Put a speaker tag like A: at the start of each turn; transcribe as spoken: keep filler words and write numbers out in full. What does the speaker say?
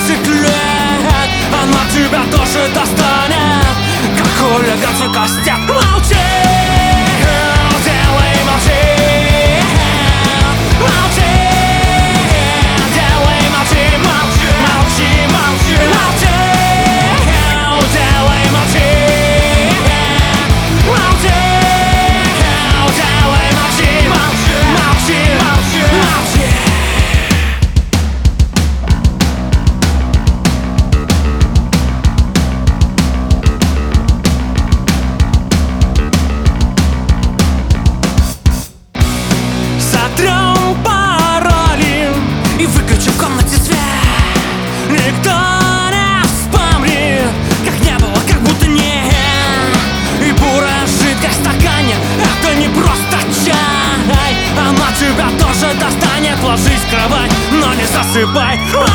A: десять лет она тебя тоже достанет, как хулиганский костяк. Молчи, делай, молчи, молчи, делай, молчи, молчи, молчи, молчи, молчи, делай, молчи, молчи, делай, молчи, молчи, молчи, молчи, молчи. Сотрем пароли и выключим в комнате свет. Никто не вспомнит, как не было, как будто нет. И бурая жидкость в стакане — это не просто чай. Она тебя тоже достанет. Ложись в кровать, но не засыпай.